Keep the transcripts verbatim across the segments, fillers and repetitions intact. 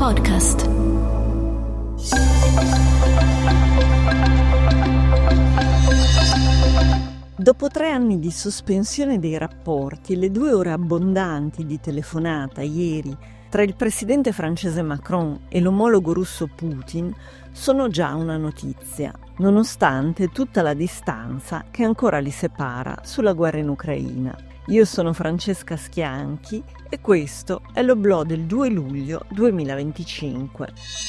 Podcast. Dopo tre anni di sospensione dei rapporti e le due ore abbondanti di telefonata ieri tra il presidente francese Macron e l'omologo russo Putin sono già una notizia, nonostante tutta la distanza che ancora li separa sulla guerra in Ucraina. Io sono Francesca Schianchi e questo è l'Oblò del due luglio duemilaventicinque.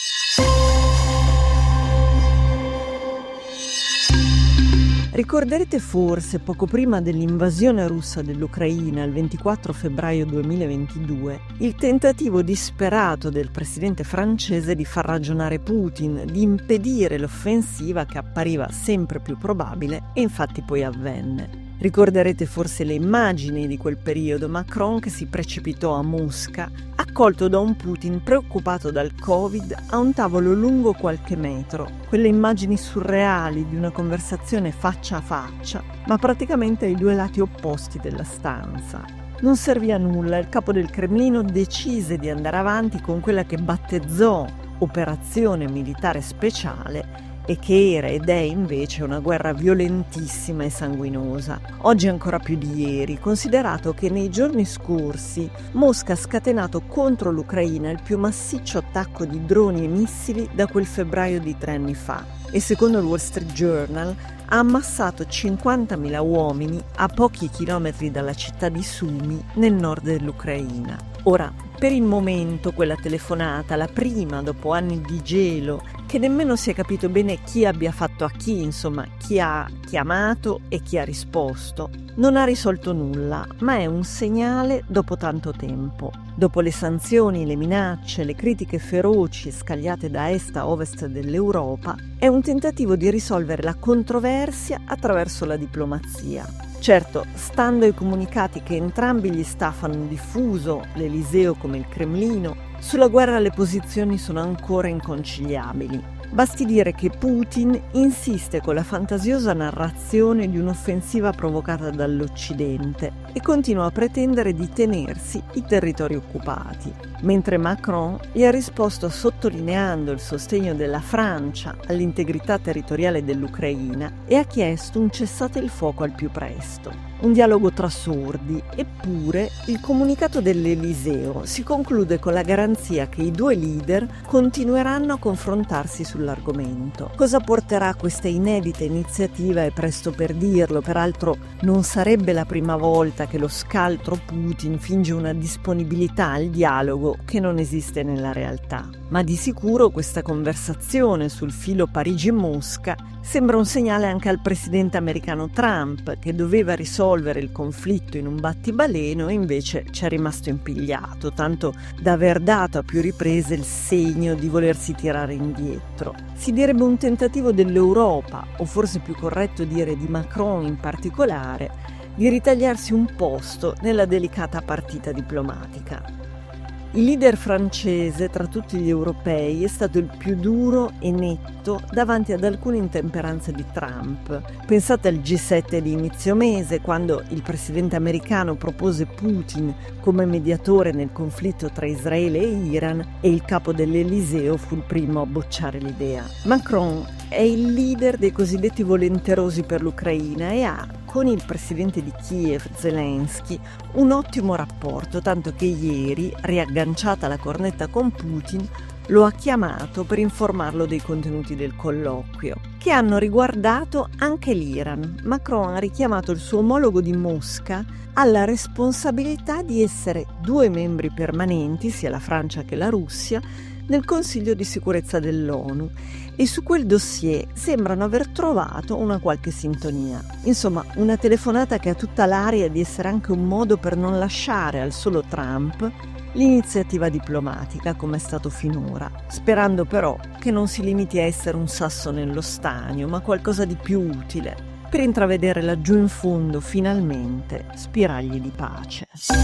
Ricorderete forse poco prima dell'invasione russa dell'Ucraina il ventiquattro febbraio duemilaventidue il tentativo disperato del presidente francese di far ragionare Putin, di impedire l'offensiva che appariva sempre più probabile e infatti poi avvenne. Ricorderete forse le immagini di quel periodo, Macron che si precipitò a Mosca, accolto da un Putin preoccupato dal Covid a un tavolo lungo qualche metro, quelle immagini surreali di una conversazione faccia a faccia, ma praticamente ai due lati opposti della stanza. Non servì a nulla, il capo del Cremlino decise di andare avanti con quella che battezzò operazione militare speciale e che era ed è invece una guerra violentissima e sanguinosa, oggi ancora più di ieri, considerato che nei giorni scorsi Mosca ha scatenato contro l'Ucraina il più massiccio attacco di droni e missili da quel febbraio di tre anni fa e secondo il Wall Street Journal ha ammassato cinquantamila uomini a pochi chilometri dalla città di Sumy nel nord dell'Ucraina. Ora, per il momento quella telefonata, la prima dopo anni di gelo, che nemmeno si è capito bene chi abbia fatto a chi, insomma chi ha chiamato e chi ha risposto, non ha risolto nulla, ma è un segnale dopo tanto tempo. Dopo le sanzioni, le minacce, le critiche feroci scagliate da est a ovest dell'Europa, è un tentativo di risolvere la controversia attraverso la diplomazia. Certo, stando ai comunicati che entrambi gli staff hanno diffuso, l'Eliseo come il Cremlino, sulla guerra le posizioni sono ancora inconciliabili. Basti dire che Putin insiste con la fantasiosa narrazione di un'offensiva provocata dall'Occidente e continua a pretendere di tenersi i territori occupati, mentre Macron gli ha risposto sottolineando il sostegno della Francia all'integrità territoriale dell'Ucraina e ha chiesto un cessate il fuoco al più presto. Un dialogo tra sordi, eppure il comunicato dell'Eliseo si conclude con la garanzia che i due leader continueranno a confrontarsi sull'argomento. Cosa porterà questa inedita iniziativa è presto per dirlo, peraltro non sarebbe la prima volta che lo scaltro Putin finge una disponibilità al dialogo che non esiste nella realtà. Ma di sicuro questa conversazione sul filo Parigi-Mosca sembra un segnale anche al presidente americano Trump, che doveva risolvere il conflitto in un battibaleno e invece ci è rimasto impigliato, tanto da aver dato a più riprese il segno di volersi tirare indietro. Si direbbe un tentativo dell'Europa, o forse più corretto dire di Macron in particolare, di ritagliarsi un posto nella delicata partita diplomatica. Il leader francese tra tutti gli europei è stato il più duro e netto davanti ad alcune intemperanze di Trump. Pensate al G sette di inizio mese, quando il presidente americano propose Putin come mediatore nel conflitto tra Israele e Iran e il capo dell'Eliseo fu il primo a bocciare l'idea. Macron è il leader dei cosiddetti volenterosi per l'Ucraina e ha, con il presidente di Kiev, Zelensky, un ottimo rapporto, tanto che ieri, riagganciata la cornetta con Putin, lo ha chiamato per informarlo dei contenuti del colloquio, che hanno riguardato anche l'Iran. Macron ha richiamato il suo omologo di Mosca alla responsabilità di essere due membri permanenti, sia la Francia che la Russia, nel Consiglio di sicurezza dell'ONU e su quel dossier sembrano aver trovato una qualche sintonia. Insomma, una telefonata che ha tutta l'aria di essere anche un modo per non lasciare al solo Trump l'iniziativa diplomatica come è stato finora, sperando però che non si limiti a essere un sasso nello stagno, ma qualcosa di più utile, per intravedere laggiù in fondo finalmente spiragli di pace.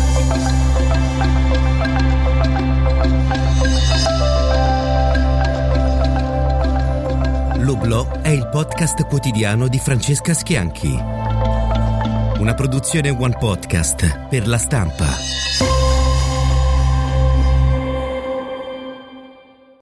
L'Oblò è il podcast quotidiano di Francesca Schianchi. Una produzione One Podcast per La Stampa.